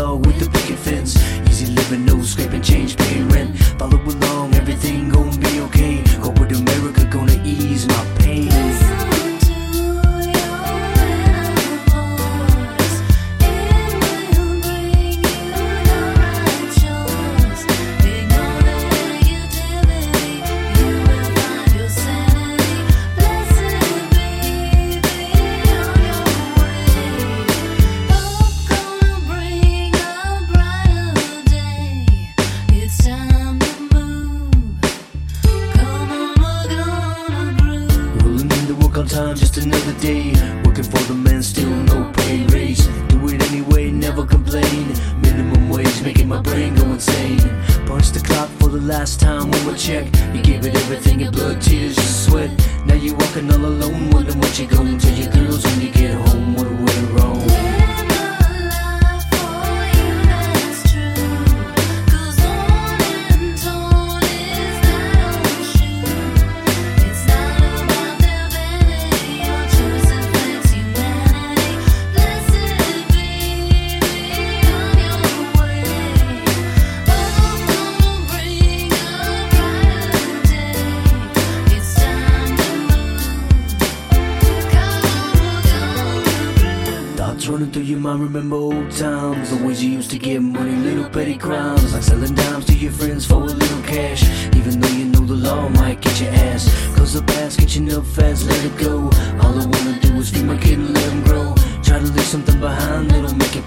dog with the picket fence. Easy living, no scraping change, paying rent. Follow along, everything gon' be okay. Corporate America gonna ease my pain. On time, just another day. Working for the man, still no pay raise. Do it anyway, never complain. Minimum wage, making my brain go insane. Punch the clock for the last time on my check. You gave it everything in blood, tears, and sweat. Now you walking all alone, wondering what you gonna tell your girls when you get home. What went wrong? Running through your mind, remember old times. The ways you used to get money, little petty crimes, like selling dimes to your friends for a little cash. Even though you know the law might get your ass, cause the past catching up fast, let it go. All I wanna do is feed my kid and let him grow. Try to leave something behind that'll make him